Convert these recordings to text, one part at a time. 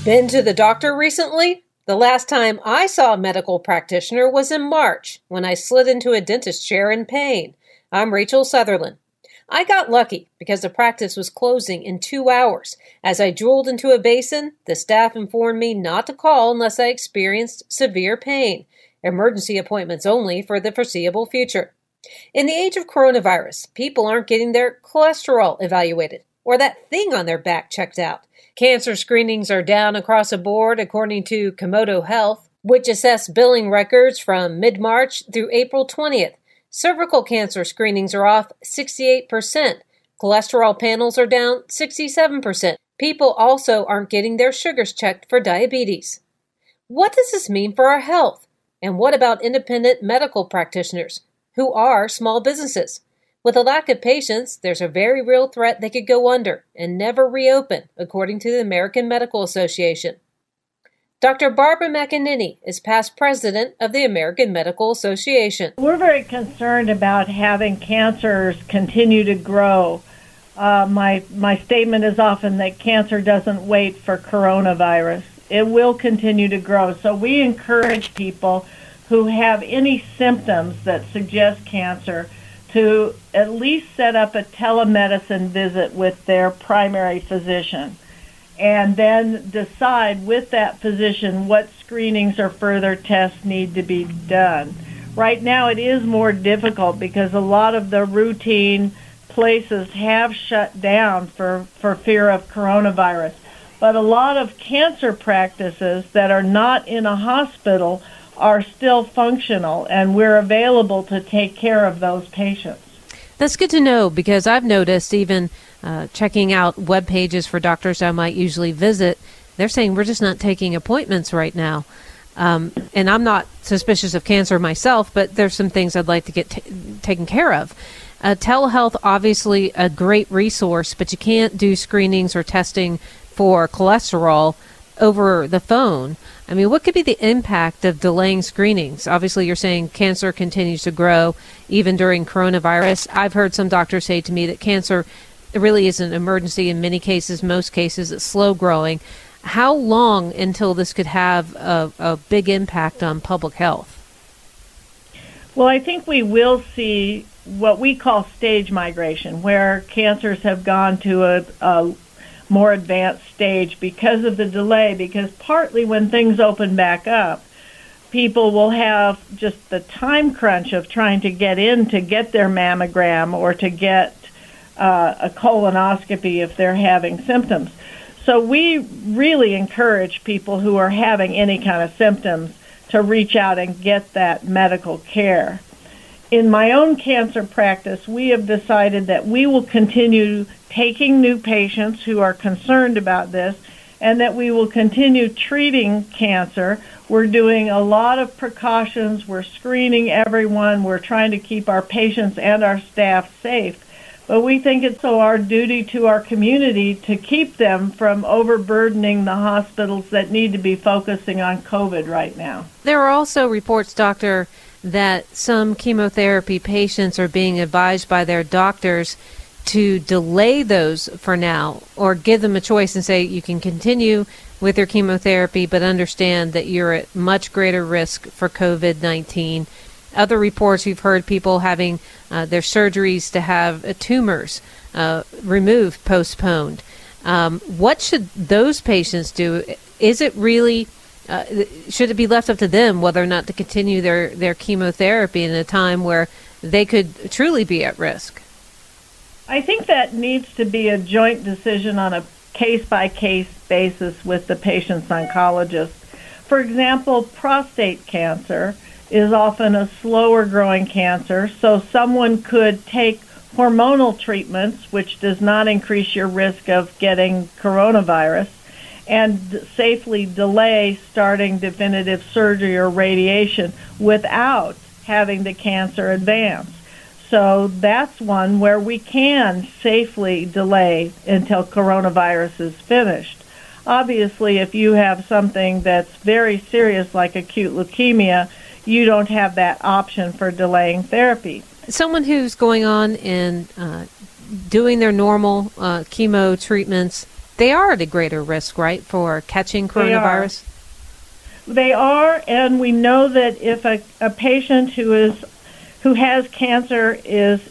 Been to the doctor recently? The last time I saw a medical practitioner was in March, when I slid into a dentist chair in pain. I'm Rachel Sutherland. I got lucky because the practice was closing in 2 hours. As I drooled into a basin, the staff informed me not to call unless I experienced severe pain. Emergency appointments only for the foreseeable future. In the age of coronavirus, people aren't getting their cholesterol evaluated or that thing on their back checked out. Cancer screenings are down across the board, according to Komodo Health, which assessed billing records from mid-March through April 20th. Cervical cancer screenings are off 68%. Cholesterol panels are down 67%. People also aren't getting their sugars checked for diabetes. What does this mean for our health? And what about independent medical practitioners, who are small businesses? With a lack of patients, there's a very real threat they could go under and never reopen, according to the American Medical Association. Dr. Barbara McEnany is past president of the American Medical Association. We're very concerned about having cancers continue to grow. My statement is often that cancer doesn't wait for coronavirus. It will continue to grow. So we encourage people who have any symptoms that suggest cancer to at least set up a telemedicine visit with their primary physician and then decide with that physician what screenings or further tests need to be done. Right now it is more difficult because a lot of the routine places have shut down for fear of coronavirus. But a lot of cancer practices that are not in a hospital are still functional, and we're available to take care of those patients. That's good to know, because I've noticed even checking out web pages for doctors I might usually visit, they're saying we're just not taking appointments right now. And I'm not suspicious of cancer myself, but there's some things I'd like to get taken care of. Telehealth, obviously a great resource, but you can't do screenings or testing for cholesterol over the phone. I mean, what could be the impact of delaying screenings? Obviously, you're saying cancer continues to grow even during coronavirus. I've heard some doctors say to me that cancer really is an emergency in many cases. Most cases, it's slow growing. How long until this could have a big impact on public health? Well, I think we will see what we call stage migration, where cancers have gone to a more advanced stage because of the delay, because partly when things open back up, people will have just the time crunch of trying to get in to get their mammogram or to get a colonoscopy if they're having symptoms. So we really encourage people who are having any kind of symptoms to reach out and get that medical care. In my own cancer practice, we have decided that we will continue taking new patients who are concerned about this, and that we will continue treating cancer. We're doing a lot of precautions. We're screening everyone. We're trying to keep our patients and our staff safe. But we think it's so our duty to our community to keep them from overburdening the hospitals that need to be focusing on COVID right now. There are also reports, Doctor, that some chemotherapy patients are being advised by their doctors to delay those for now, or give them a choice and say you can continue with your chemotherapy, but understand that you're at much greater risk for COVID-19. Other reports, we've heard people having their surgeries to have tumors removed, postponed. What should those patients do? Is it really should it be left up to them whether or not to continue their chemotherapy in a time where they could truly be at risk? I think that needs to be a joint decision on a case-by-case basis with the patient's oncologist. For example, prostate cancer is often a slower-growing cancer, so someone could take hormonal treatments, which does not increase your risk of getting coronavirus, and safely delay starting definitive surgery or radiation without having the cancer advance. So that's one where we can safely delay until coronavirus is finished. Obviously, if you have something that's very serious like acute leukemia, you don't have that option for delaying therapy. Someone who's going on and doing their normal chemo treatments, they are at a greater risk, right, for catching coronavirus? They are, and we know that if a patient who has cancer is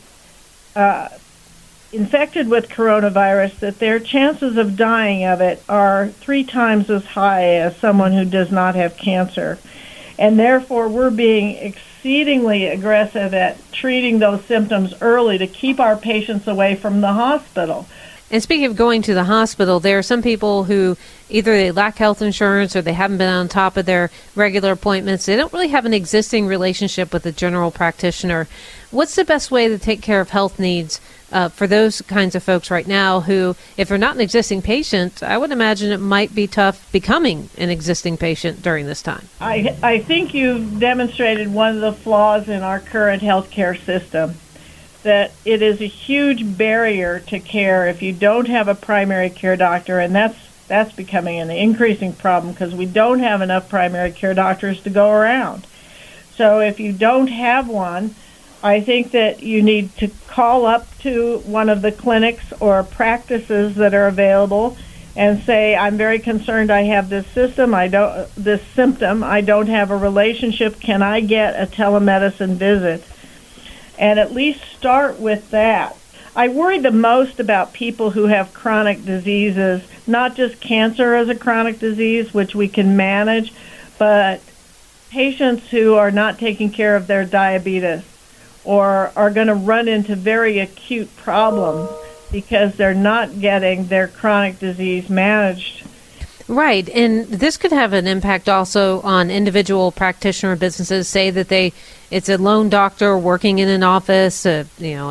infected with coronavirus, that their chances of dying of it are 3 times as high as someone who does not have cancer. And therefore, we're being exceedingly aggressive at treating those symptoms early to keep our patients away from the hospital. And speaking of going to the hospital, there are some people who either they lack health insurance or they haven't been on top of their regular appointments. They don't really have an existing relationship with a general practitioner. What's the best way to take care of health needs for those kinds of folks right now who, if they're not an existing patient, I would imagine it might be tough becoming an existing patient during this time? I think you've demonstrated one of the flaws in our current healthcare system, that it is a huge barrier to care if you don't have a primary care doctor, and that's becoming an increasing problem because we don't have enough primary care doctors to go around. So if you don't have one, I think that you need to call up to one of the clinics or practices that are available and say, I'm very concerned I have this symptom, I don't have a relationship, can I get a telemedicine visit? And at least start with that. I worry the most about people who have chronic diseases, not just cancer as a chronic disease, which we can manage, but patients who are not taking care of their diabetes or are going to run into very acute problems because they're not getting their chronic disease managed. Right, and this could have an impact also on individual practitioner businesses. Say that it's a lone doctor working in an office, a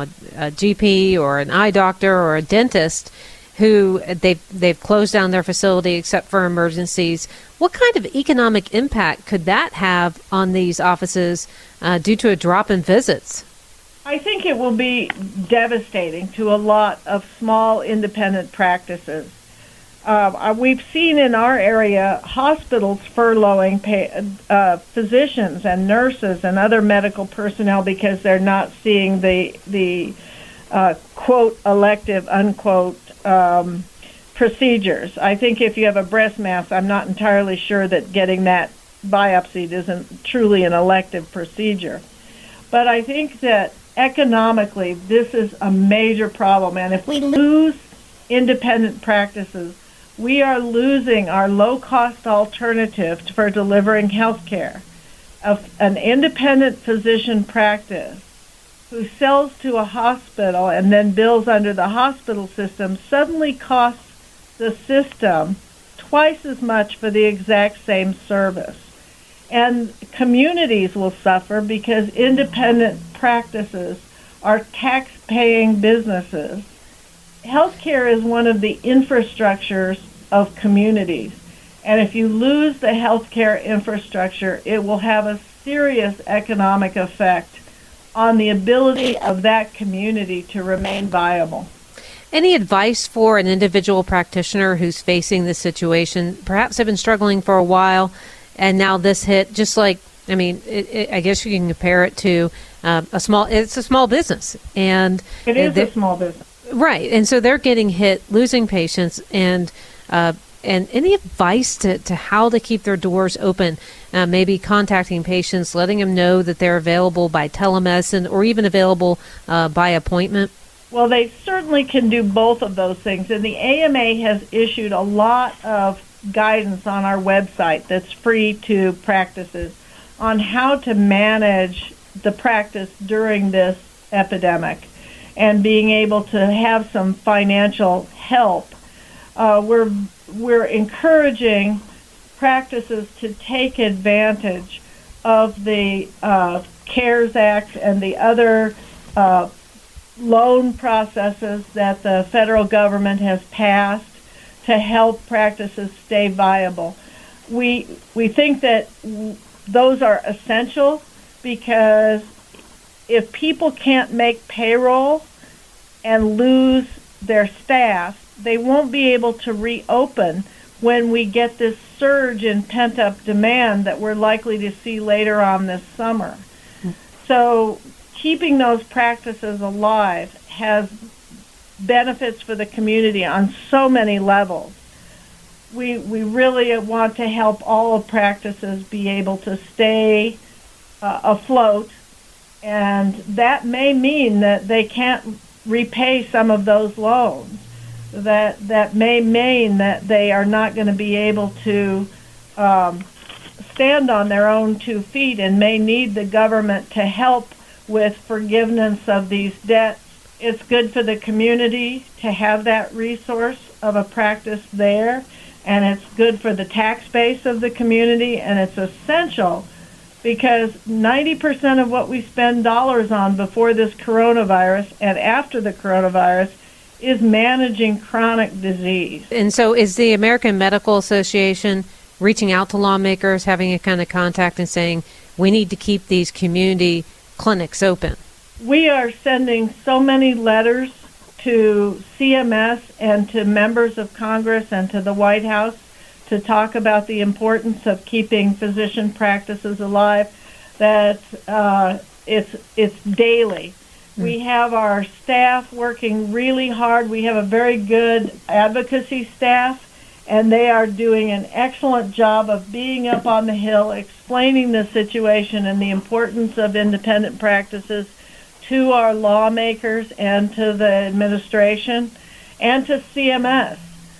GP or an eye doctor or a dentist who they've closed down their facility except for emergencies. What kind of economic impact could that have on these offices due to a drop in visits? I think it will be devastating to a lot of small independent practices. We've seen in our area hospitals furloughing physicians and nurses and other medical personnel because they're not seeing the quote elective unquote procedures. I think if you have a breast mass, I'm not entirely sure that getting that biopsied isn't truly an elective procedure. But I think that economically this is a major problem, and if we lose independent practices, we are losing our low-cost alternative for delivering health care. An independent physician practice who sells to a hospital and then bills under the hospital system suddenly costs the system twice as much for the exact same service. And communities will suffer because independent practices are tax-paying businesses. Healthcare is one of the infrastructures of communities, and if you lose the healthcare infrastructure, it will have a serious economic effect on the ability of that community to remain viable. Any advice for an individual practitioner who's facing this situation? Perhaps they've been struggling for a while, and now this hit. Just like, I mean, I guess you can compare it to it's a small business, and it is a small business. Right, and so they're getting hit, losing patients, and any advice to how to keep their doors open, maybe contacting patients, letting them know that they're available by telemedicine or even available by appointment? Well, they certainly can do both of those things, and the AMA has issued a lot of guidance on our website that's free to practices on how to manage the practice during this epidemic and being able to have some financial help. We're encouraging practices to take advantage of the CARES Act and the other loan processes that the federal government has passed to help practices stay viable. We think that those are essential because if people can't make payroll and lose their staff, they won't be able to reopen when we get this surge in pent-up demand that we're likely to see later on this summer. So keeping those practices alive has benefits for the community on so many levels. We really want to help all practices be able to stay afloat, and that may mean that they can't repay some of those loans. That may mean that they are not going to be able to stand on their own 2 feet and may need the government to help with forgiveness of these debts. It's good for the community to have that resource of a practice there, and it's good for the tax base of the community, and it's essential because 90% of what we spend dollars on before this coronavirus and after the coronavirus is managing chronic disease. And so is the American Medical Association reaching out to lawmakers, having a kind of contact and saying, we need to keep these community clinics open? We are sending so many letters to CMS and to members of Congress and to the White House to talk about the importance of keeping physician practices alive, that it's daily. We have our staff working really hard. We have a very good advocacy staff, and they are doing an excellent job of being up on the Hill, explaining the situation and the importance of independent practices to our lawmakers and to the administration and to CMS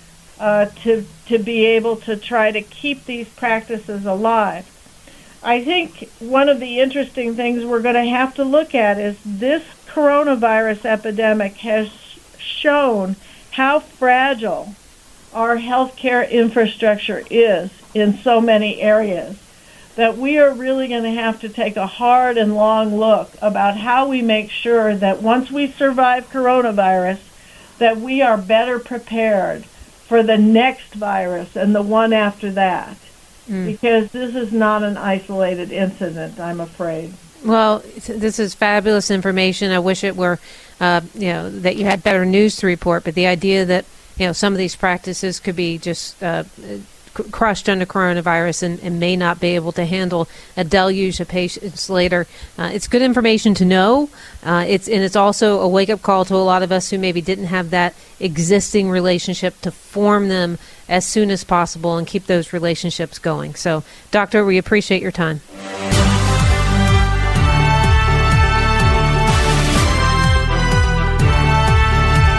to be able to try to keep these practices alive. I think one of the interesting things we're going to have to look at is this coronavirus epidemic has shown how fragile our healthcare infrastructure is in so many areas, that we are really going to have to take a hard and long look about how we make sure that once we survive coronavirus, that we are better prepared for the next virus and the one after that. Because this is not an isolated incident, I'm afraid. Well, this is fabulous information. I wish it were, that you had better news to report. But the idea that, some of these practices could be just crushed under coronavirus and may not be able to handle a deluge of patients later. It's good information to know. It's also a wake-up call to a lot of us who maybe didn't have that existing relationship to form them as soon as possible and keep those relationships going. So, Doctor, we appreciate your time.